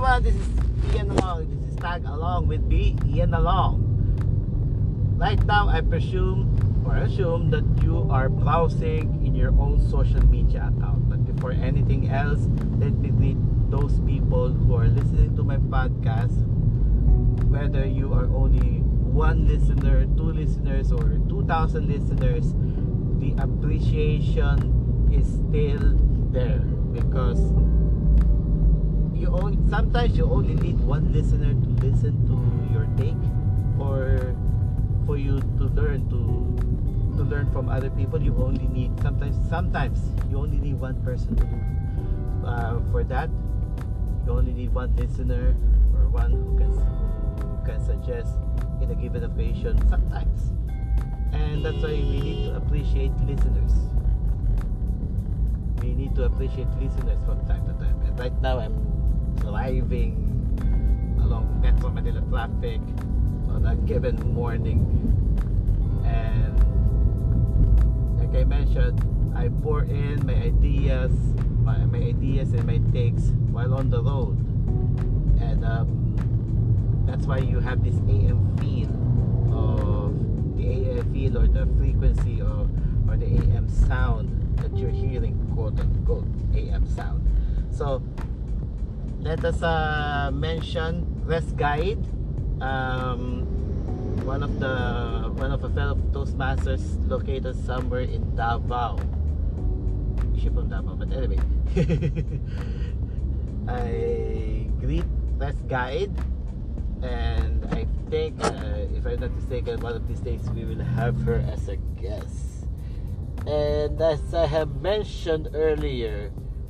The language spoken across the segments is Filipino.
everyone, this is Ian Along. This is Tag Along with me, Ian Along. Right now, I assume that you are browsing in your own social media account. But before anything else, let me greet those people who are listening to my podcast. Whether you are only one listener, two listeners, or 2,000 listeners, the appreciation is still there, because sometimes you only need one listener to listen to your take, or for you to learn from other people. You only need sometimes you only need one person to do for that. You only need one listener, or one who can suggest in a given occasion sometimes. And that's why we need to appreciate listeners. We need to appreciate listeners from time to time. And right now I'm driving along Metro Manila traffic on a given morning, and like I mentioned, I pour in my ideas and my takes while on the road, and that's why you have this AM feel or the frequency or the AM sound that you're hearing, quote unquote AM sound. So let us mention Rest Guide, one of a fellow Toastmasters located somewhere in Davao. She's from Davao, but anyway. I greet Rest Guide, and I think, if I'm not mistaken, one of these days we will have her as a guest. And as I have mentioned earlier,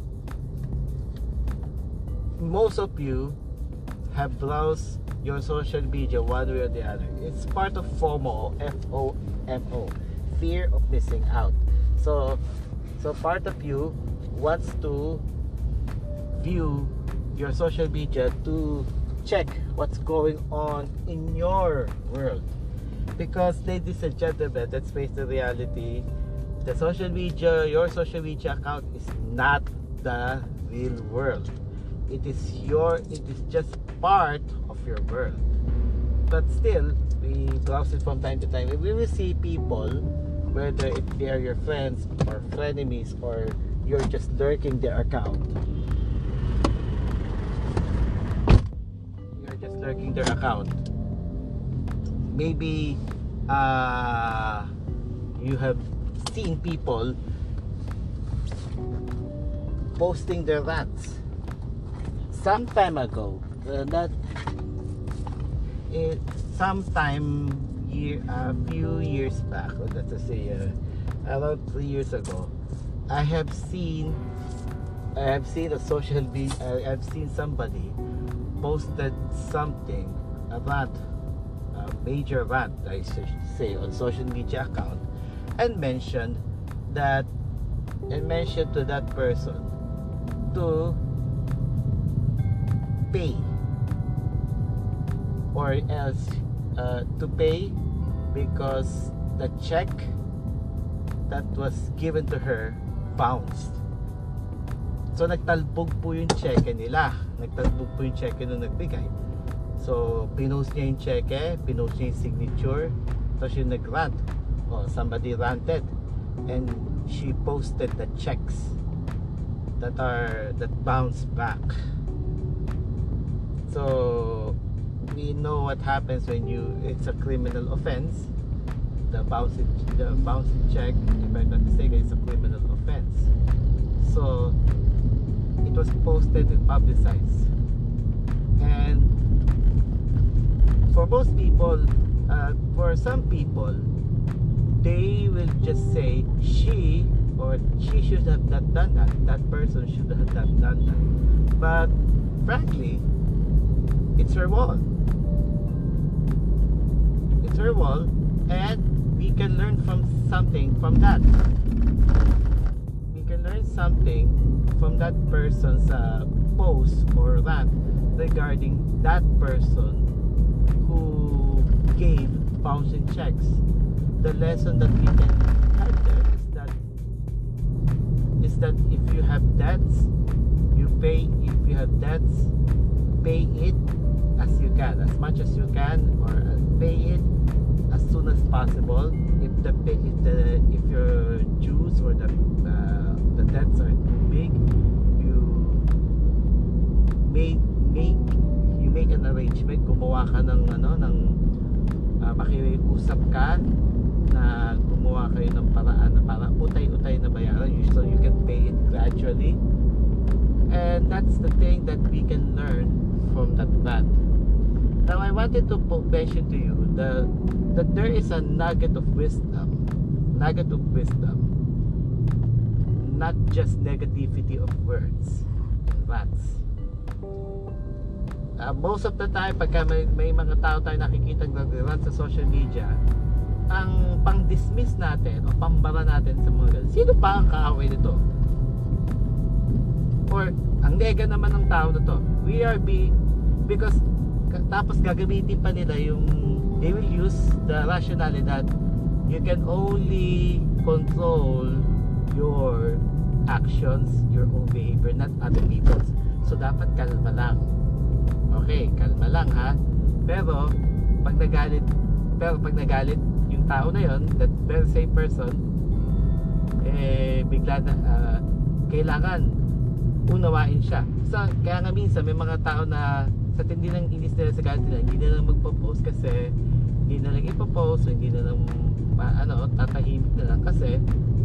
most of you have browsed your social media one way or the other. It's part of FOMO, FOMO, fear of missing out. So part of you wants to view your social media to check what's going on in your world. Because, ladies and gentlemen, let's face the reality, your social media account is not the real world. It is just part of your world. But still, we browse it from time to time. We will see people, whether they are your friends or frenemies, or you're just lurking their account. Maybe you have seen people posting their rants some time ago, a few years back, or let's just say around 3 years ago. I have seen a social media. I've seen somebody posted something, a major rant, I should say, on social media account, and mentioned to that person to pay, or else to pay, because the check that was given to her bounced. So nagtalbog po yung cheque nila. Nagtalbog po yung cheque nung nagbigay. So pinost niya yung cheque, pinost niya yung signature, tapos yung nag-rant. Somebody ranted, and she posted the checks that bounce back. So we know what happens when it's a criminal offense. The bouncing check, if I'm not mistaken, is a criminal offense. So it was posted and publicized, and for most people, for some people, they will just say she should have not done that. That person should have not done that. But frankly, it's her wall. It's her wall, and we can learn something from that. We can learn something from that person's post or rant regarding that person who gave bouncing checks. The lesson that we can have there is that if you have debts, you pay. If you have debts, pay it as you can, as much as you can, or pay it as soon as possible. If your dues or the debts are too big, you make an arrangement, gumawa ka ng makiusap ka na gumawa kayo ng paraan na para utay-utay na bayaran, so you can pay it gradually. And that's the thing that we can learn from that band. Now I wanted to mention to you that there is a nugget of wisdom, not just negativity of words and rants. Most of the time, pagka may mga tao tayo nakikita nag-rant sa social media, ang pang-dismiss natin o pambara natin sa mga sino pa ang kaaway nito? Or ang nega naman ng tao na to, because tapos gagamitin pa nila they will use the rationale that you can only control your actions, your own behavior, not other people's. So dapat kalma lang. Okay, kalma lang ha. Pero pag nagalit yung tao na yon, that very same person, bigla na kailangan unawain siya. So kaya nga minsan may mga tao na sa tindi ng inis nila sa galit nila, hindi na lang magpo-post kasi hindi na lang ipo-post, hindi na lang tatahimik na lang kasi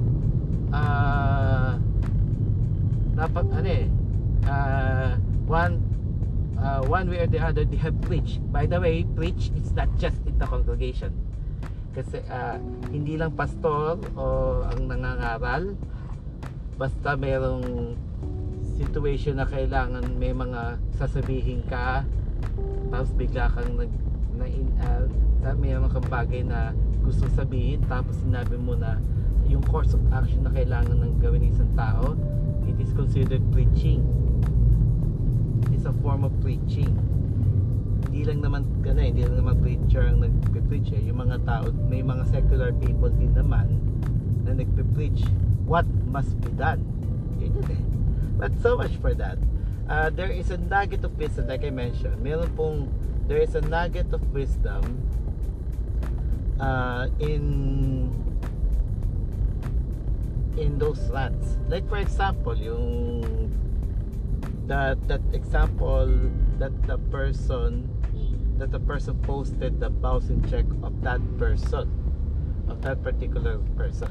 one way or the other they have preached. By the way, preach is not just in the congregation, kasi hindi lang pastor o ang nangangaral, basta merong situation na kailangan may mga sasabihin ka, tapos bigla kang mayroon kang bagay na gusto sabihin, tapos sinabi mo na yung course of action na kailangan ng gawin ng isang tao, it is considered preaching. It's a form of preaching. Hindi lang naman preacher ang nagpe-preach yung mga tao, may mga secular people din naman na nagpe-preach what must be done. Yun But so much for that. There is a nugget of wisdom, like I mentioned. There is a nugget of wisdom in those rants. Like for example, that example that the person posted the bouncing check of that particular person.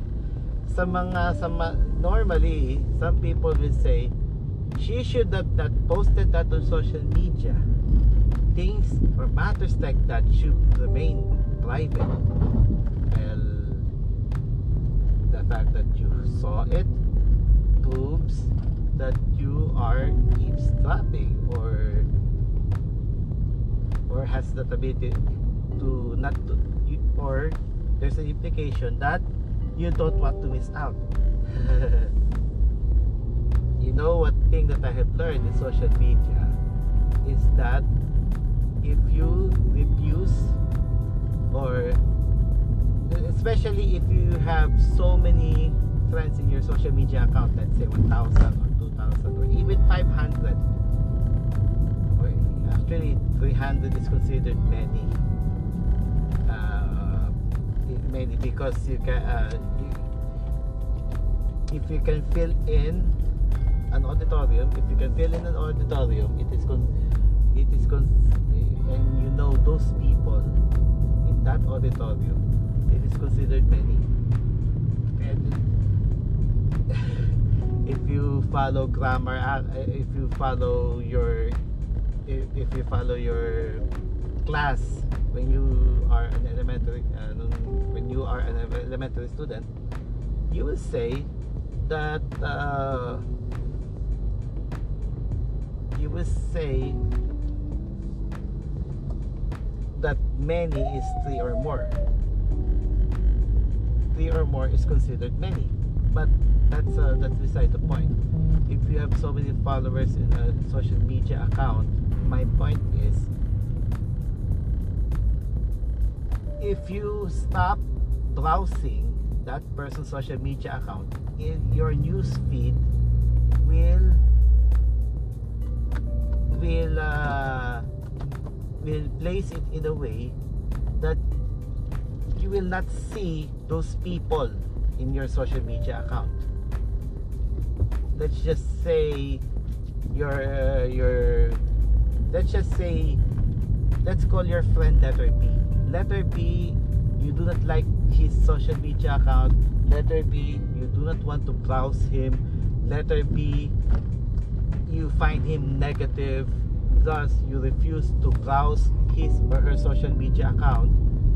Normally some people will say she should have not posted that on social media. Things or matters like that should remain private. Well, the fact that you saw it proves that you are eavesdropping or has the ability to not to, or there's an implication that you don't want to miss out. You know, what thing that I have learned in social media is that if you refuse, or especially if you have so many friends in your social media account, let's say 1,000 or 2,000 or even 500, or actually 300 is considered many. Many, because you can if you can fill in an auditorium, and you know those people in that auditorium, it is considered many. And if you follow grammar, if you follow your class when you are an elementary student, you will say that many is 3 or more. 3 or more is considered many, but that's beside the point. If you have so many followers in a social media account, my point is, if you stop browsing that person's social media account, your news feed will will place it in a way that you will not see those people in your social media account. Let's just say let's call your friend letter B. Letter B, you do not like his social media account. Letter B, you do not want to browse him. Letter B, you find him negative, thus you refuse to browse his or her social media account.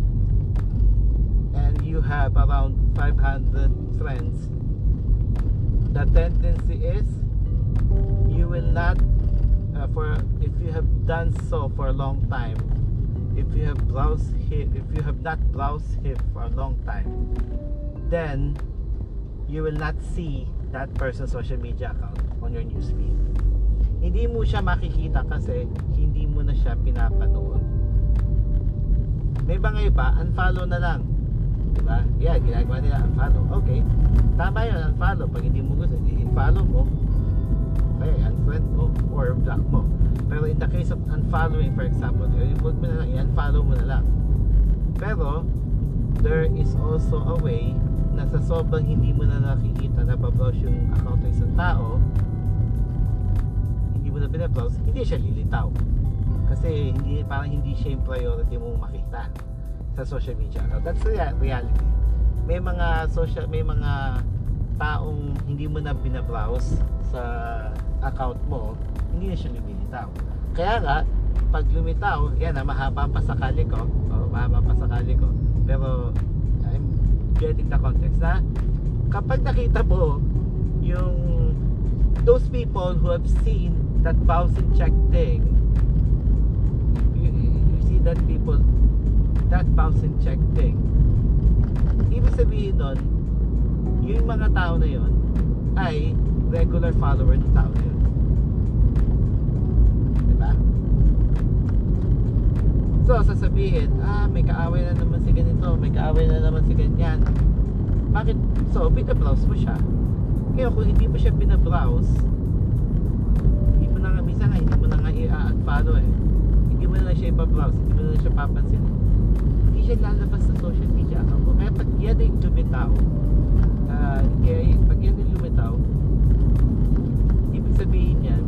And you have around 500 friends. The tendency is you will not, if you have done so for a long time, if you have not browsed him for a long time, then you will not see that person's social media account on your newsfeed. Hindi mo siya makikita kasi hindi mo na siya pinapanood. May mga iba, unfollow na lang. Diba? Yeah, ginagawa nila unfollow. Okay, tama yun, unfollow. Pag hindi mo gusto, i-follow mo, okay, unfriend mo or block mo. Pero in the case of unfollowing, for example, huwag mo na lang, i-unfollow mo na lang. Pero there is also a way na sa sobrang hindi mo na nakikita na babrowse yung account ng isang tao, hindi mo na binabrowse, hindi siya lilitaw. Kasi parang hindi siya yung priority mong makita sa social media account. That's the reality. May mga taong hindi mo na binabrowse sa account mo, hindi na siya lumilitaw. Kaya nga, pag lumitaw, yan na, mahaba pa sakali ko. Pero I'm getting the context na kapag nakita mo yung those people who have seen that browse and check thing, you see that people, that browse and check thing, ibig sabihin nun, yung mga tao na yun ay regular follower ng tao na yun. Diba? So sasabihin, may kaaway na naman si ganito, may kaaway na naman si ganyan. Bakit? So binabrowse mo siya. Kaya kung hindi mo siya binabrowse, hindi mo na nga, minsan nga hindi mo na nga i-unfollow hindi mo na siya ipabrowse, hindi mo na siya papansin. Hindi siya lalabas sa social media account mo. Kaya pag yan ay lumitaw, ibig sabihin yan,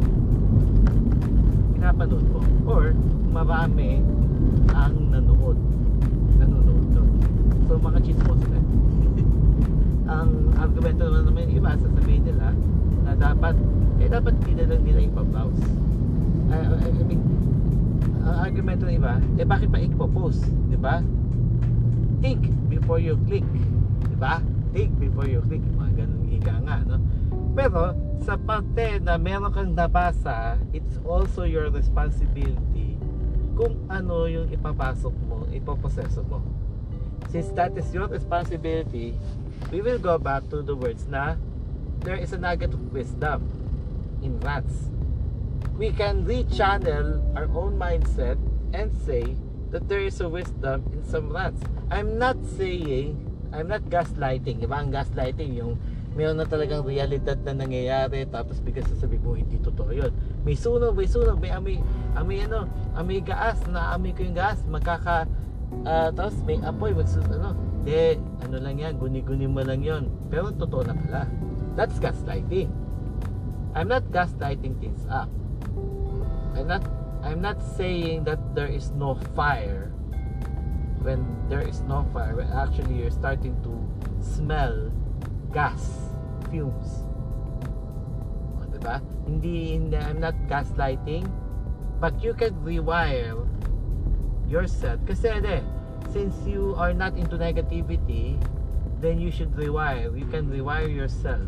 pinapanood mo or marami ang nanonood doon. So mga chismos na ang argumento naman yung iba, sasabihin nila na dapat hindi na lang nila ipabrowse. I mean, ang argumento ng iba, bakit pa ipopost? Diba? Think before you click. Diba? Think before you click. Mga ganun ika nga, no? Pero sa parte na meron kang nabasa, it's also your responsibility kung ano yung ipapasok mo, ipoproseso mo. Since that is your responsibility, we will go back to the words na there is a nugget of wisdom in rants. We can rechannel our own mindset and say that there is a wisdom in some rants. I'm not gaslighting. Diba ang gaslighting? Yung mayroon na talagang realidad na nangyayari tapos bigla sasabihin mo hindi totoo yun. May sunog, may amoy gaas, naamoy ko yung gas, tapos may apoy, ano lang yan, guni-guni mo lang yun. Pero totoo na pala. That's gaslighting. I'm not gaslighting things up. I'm not saying that there is no fire when there is no fire, when actually you're starting to smell gas fumes. Diba? I'm not gaslighting, but you can rewire yourself. Kasi since you are not into negativity, then you should rewire. You can rewire yourself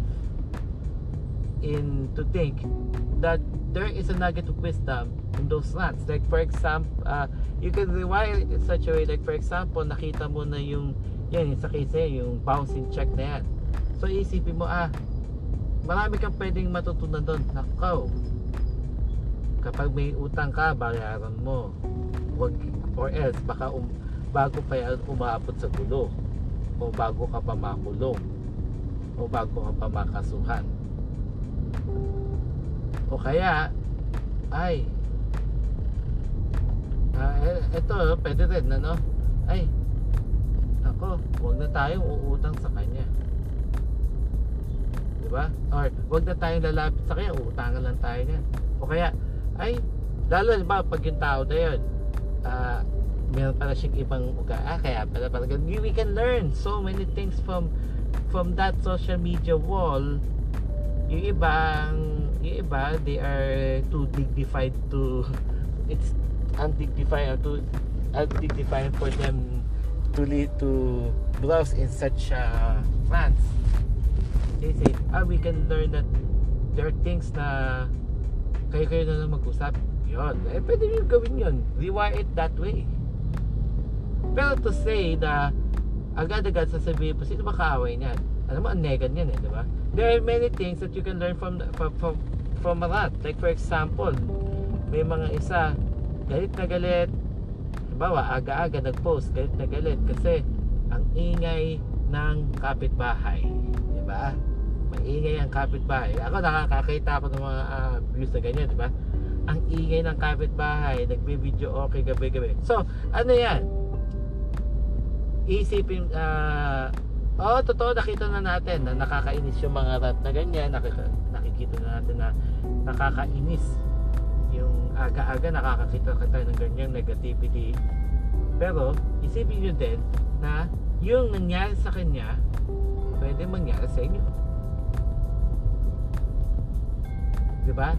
to think that there is a nugget of wisdom in those rants. Like for example, you can rewire it in such a way, like for example, nakita mo na yung sa case yung bouncing check na yan. So isipin mo, marami kang pwedeng matutunan doon. Nakaw, kapag may utang ka, bayaran mo. Or else, baka bago pa yan umabot sa gulo, o bago ka pa makulong, o bago ka pa makasuhan, o kaya ay, ito, pwede rin, ano? Ay, ako, huwag na tayong uutang sa kanya. Diba? Or, huwag na tayong lalapit sa kanya, uutangan lang tayo niya. O kaya, ay, lalo ba, pag yung tao na yun, meron pala siyang ibang kaya pala we can learn so many things from that social media wall. Yung iba, they are too dignified to, it's undignified or too undignified for them to browse in such plans. They say, we can learn that there are things na kayo na lang mag-usap. Yun, pwede nyo gawin yun, rewire it that way. Pero to say na agad-agad sasabihin po, sino ba kaaway niyan? Alam mo, ang negan yan diba? There are many things that you can learn from a lot. Like for example, may mga isa galit na galit, halimbawa aga-aga nag-post, galit na galit kasi ang ingay ng kapitbahay, diba? Maingay ang kapitbahay. Ako nakakakita ako ng mga views na ganyan, diba? Ang ingay ng kapitbahay, nagbe-video okay gabi-gabi. So, ano yan? Isipin, totoo, nakita na natin na nakakainis yung mga rant na ganyan. Nakikita na natin na nakakainis yung aga-aga, nakakakita ka tayo ng ganyang negativity. Pero isipin nyo din na yung nangyari sa kanya pwede mangyari sa inyo, diba?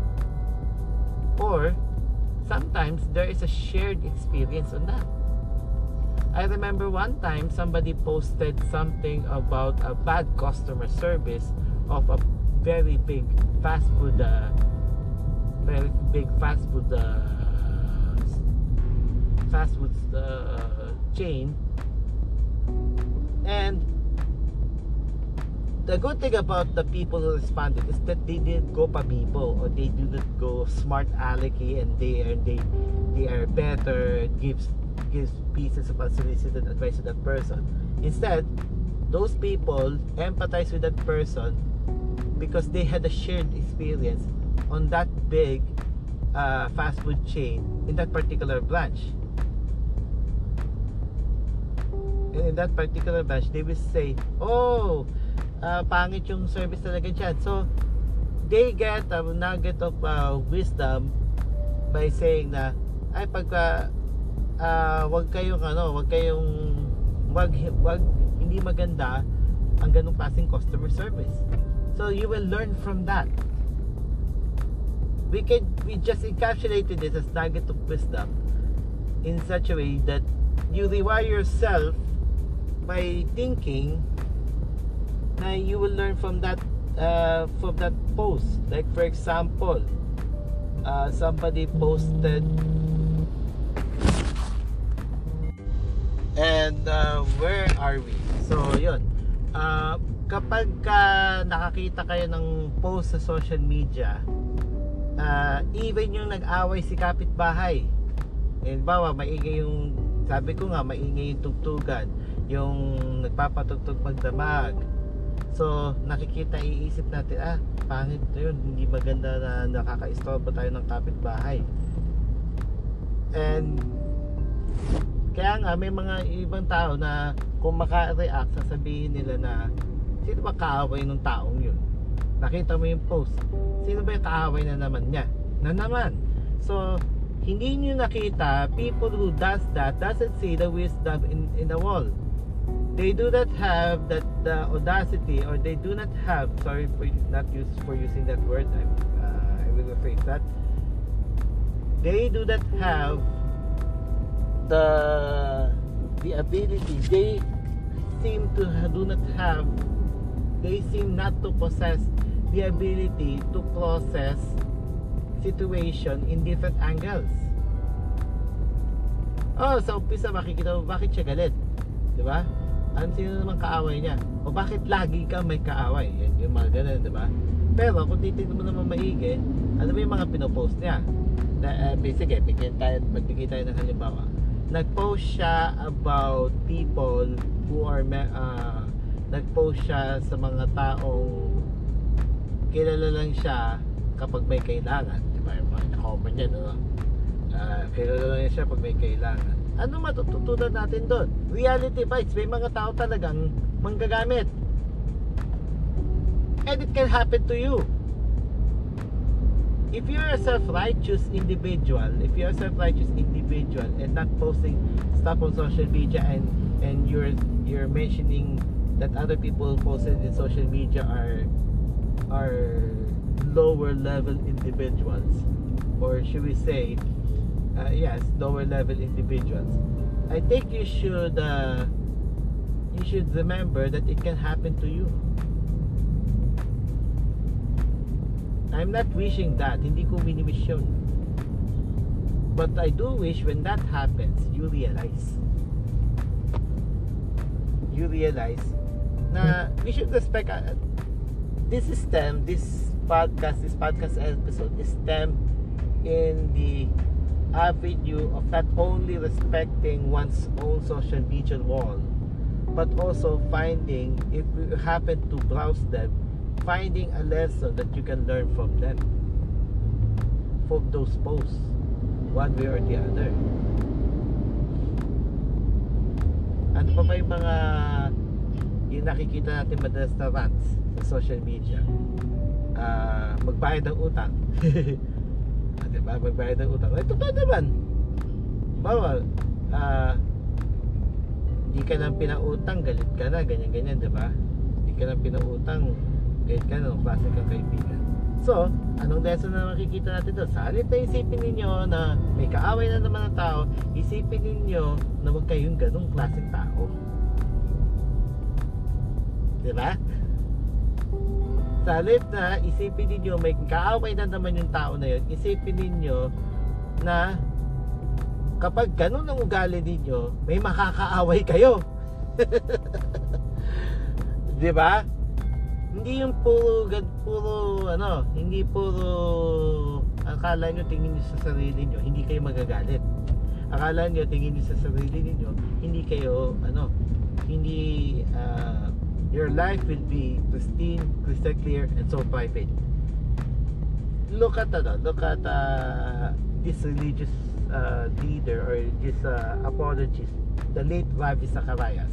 Or sometimes there is a shared experience on that. I remember one time somebody posted something about a bad customer service of a very big fast food chain. And the good thing about the people who responded is that they didn't go pabibo, or they didn't go smart alecky and they are better, gives pieces of unsolicited advice to that person. Instead, those people empathize with that person because they had a shared experience on that big fast food chain in that particular branch. And in that particular branch, they will say, pangit yung service talaga dyan. So they get a nugget of wisdom by saying na wag hindi maganda ang ganung klaseng customer service. So you will learn from that. We just encapsulated it as nugget of wisdom in such a way that you rewire yourself by thinking na you will learn from that post. Like for example, somebody posted, and where are we? So yun, kapag nakakita kayo ng post sa social media, even yung nag-away si kapitbahay, bawa maingay yung, sabi ko nga, maingay yung tugtugan, yung nagpapatugtog magdamag. So nakikita, iisip natin, pangit na yun, hindi maganda na nakaka-istorbo tayo ng kapitbahay. And kaya nga may mga ibang tao na kung maka-react, sasabihin nila na sino ba kaaway ng taong yun? Nakita mo yung post, sino ba yung kaaway na naman niya? Na naman. So hindi nyo nakita, people who does that doesn't see the wisdom in the wall. They do not have the audacity, or they do not have, sorry for using that word, I will rephrase that. They do not have the ability. They seem not to possess the ability to process situation in different angles. Sa umpisa makikita mo bakit siya galit, diba? Sino naman kaaway niya, o bakit lagi ka may kaaway, yan yung mga ganun, diba? Pero kung titignan mo naman maigi, ano ba yung mga pinopost niya? Basically, magbigay tayo ng halimbawa. Nag-post siya about people who are nag-post siya sa mga taong kilala lang siya kapag may kailangan, may mga common yan, no? Kilala lang siya pag may kailangan. Ano matututunan natin doon? Reality bites. May mga tao talagang manggagamit. And it can happen to you. If you're a self-righteous individual, and not posting stuff on social media, and you're mentioning that other people posted in social media are lower level individuals, or should we say, yes, lower level individuals, I think you should remember that it can happen to you. I'm not wishing that, hindi ko wini-wish yun. But I do wish when that happens, you realize na we should respect this podcast episode is stemmed in the avenue of not only respecting one's own social media wall, but also finding, if you happen to browse them, finding a lesson that you can learn from them, from those posts, one way or the other. Ano pa ba yung mga yung nakikita natin madalas na rants sa social media? Magbayad ng utang. Diba? Magbayad ng utang. Ay, totoo naman. Bawal. Hindi ka nang pinautang, galit ka na, ganyan-ganyan, diba? Hindi ka nang pinautang, galit ka na, klase kang kaibigan. So, anong lesson na makikita natin doon? Sa halip na isipin ninyo na may kaaway na naman ng tao, isipin ninyo na huwag kayong ganong klaseng tao. Diba? Sa halip na isipin ninyo may kaaway na naman yung tao na yun, isipin ninyo na kapag ganon ang ugali ninyo, may makakaaway kayo. Diba? Hindi yung hindi puro akala nyo tingin nyo sa sarili nyo, hindi kayo magagalit. Akala nyo tingin nyo sa sarili nyo, hindi kayo your life will be pristine, crystal clear, and so private. Look at this religious leader or this apologist, the late Ravi Zacharias.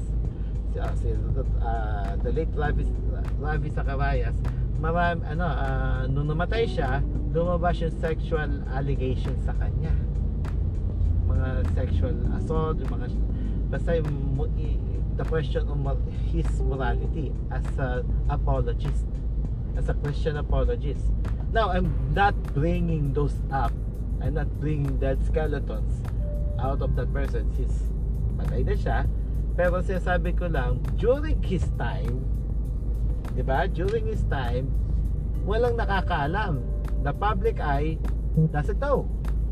The late Ravi Zacharias, nung namatay siya, lumabas yung sexual allegations sa kanya, mga sexual assault, basta the question of his morality as an apologist, as a Christian apologist. Now, I'm not bringing those up, I'm not bringing dead skeletons out of that person. Patay na siya. Pero sinasabi ko lang, during his time, diba? During his time, walang nakakaalam. The public eye doesn't know.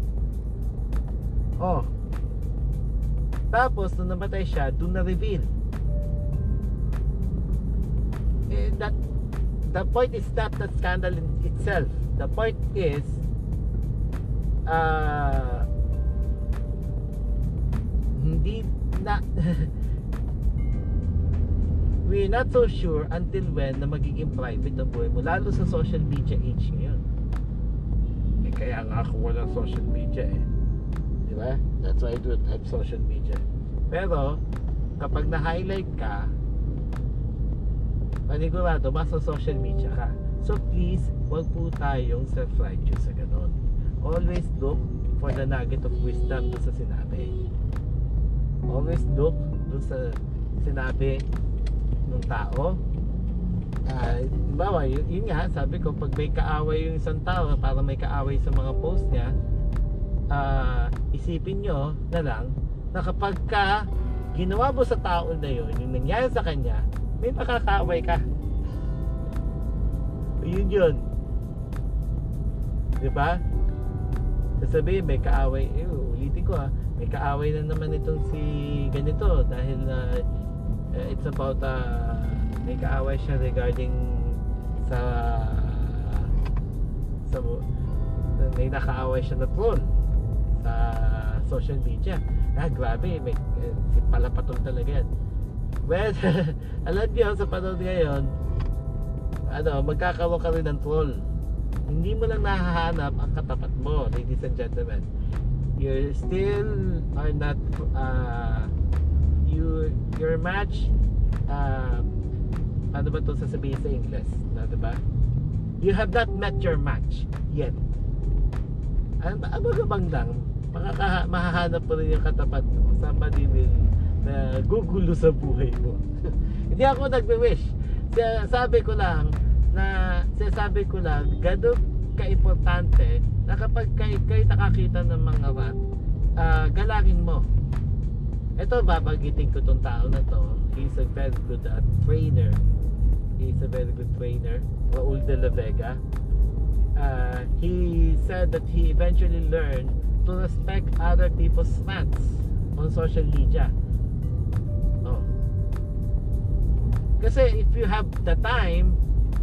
Oh. Tapos, nung namatay siya, doon na-reveal. The point is not the scandal in itself. The point is, hindi na we're not so sure until when na magiging private ang buhay mo, lalo sa social media age ngayon. Kaya nga ako walang social media diba? That's why I don't have social media. Pero kapag na-highlight ka, panigurado mas sa social media ka. So please, wag po tayong self-righteous sa ganon. Always look for the nugget of wisdom doon sa sinabi. Always look doon sa sinabi ng tao. Bawa, yun nga, sabi ko, pag may kaaway yung isang tao, para may kaaway sa mga post niya, isipin nyo na lang na kapag ka ginawa mo sa tao na yun, yung nangyari sa kanya, may makakaaway ka. Yun. Diba? Sasabihin, may kaaway, ulitin ko may kaaway na naman itong si ganito dahil it's about may kaaway siya regarding sa may nakaaway siya na troll sa social media. Grabe, si palapatol talaga yan. Well, alam niyo sa panahon ngayon, magkakaroon ka rin ng troll. Hindi mo lang nahahanap ang katapat mo, ladies and gentlemen. You still are not your match, ano ba ito sasabihin sa English, diba? You have not met your match yet. Ano bang lang, mahahanap mo rin yung katapat mo. Somebody will gugulo sa buhay mo. Hindi ako nagbe-wish. Sinasabi ko lang, ganun ka-importante na kapag kayo nakakita ng mga rat, galangin mo. Ito, babagitin ko tong tao na to. He's a very good trainer. Raul de la Vega. He said that he eventually learned to respect other people's rants on social media. Kasi if you have the time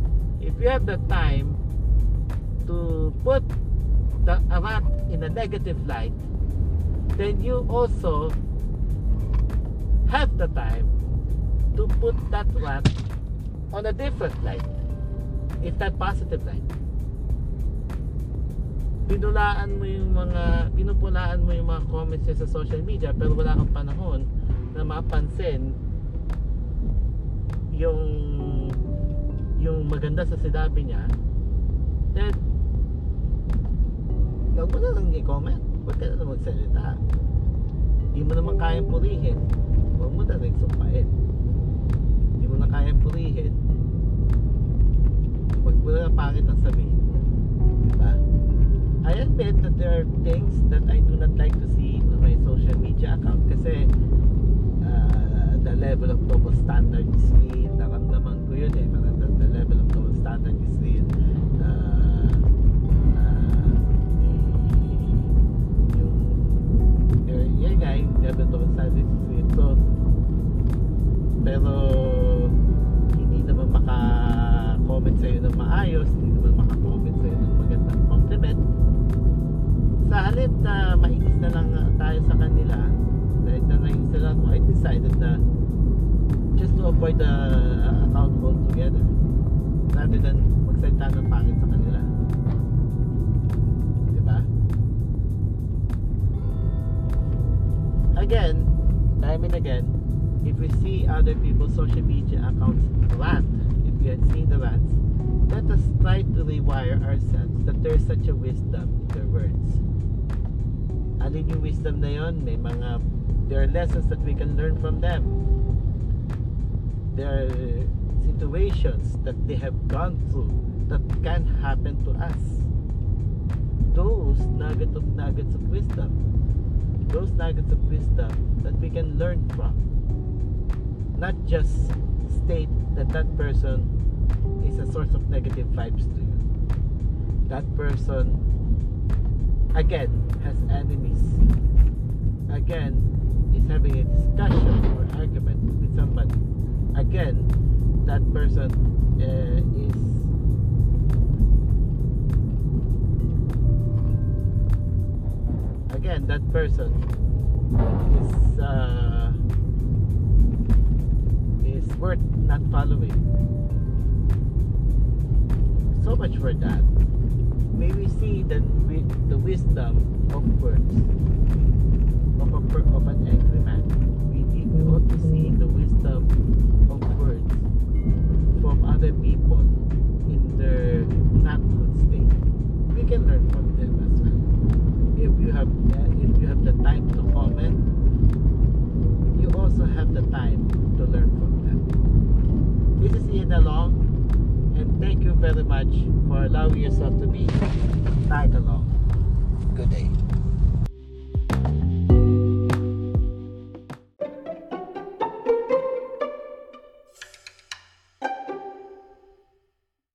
to put a rat in a negative light, then you also have the time to put that rat on a different light, if that positive light. Pinupulaan mo yung mga comments niya sa social media, pero wala kang panahon na mapansin yung maganda sa sinabi niya, then huwag mo na lang i-comment, huwag ka na lang magsalita. Hindi mo naman kayang purihin, huwag mo na rin sumpain. Hindi mo na kayang purihin, huwag mo na pangit ang sabihin, diba? I admit that there are things that I do not like to see on my social media account kasi the level of double standard is real. Naramdaman ko yun eh. The level of double standard is real. Yung level of double standard is real. So, pero hindi naman maka-comment sa'yo ng maayos, hindi naman maka-comment sa'yo ng magandang compliment. Sa halip na mainis na lang tayo sa kanila, dahil na nainis na lang ako, I decided na just to avoid the account altogether rather than magsalita ng pangit sa kanila, diba? Again, time and again, if we see other people's social media accounts rant, if we had seen the rants, let us try to rewire ourselves that there's such a wisdom in their words. Alin yung wisdom na yun? There are lessons that we can learn from them. There are situations that they have gone through that can happen to us. Those nuggets of wisdom, that we can learn from. Not just state that person is a source of negative vibes to you. That person, again, has enemies. Again, is having a discussion or argument with somebody. Again, that person is worth not following. So much for that. May we see the wisdom of words of an angry man. We ought to see the wisdom of words from other people in their not good state. We can learn from them as well. If you have the time to comment, you also have the time to learn from them. This is Ian Along, and thank you very much for allowing yourself to be tag along. Good day.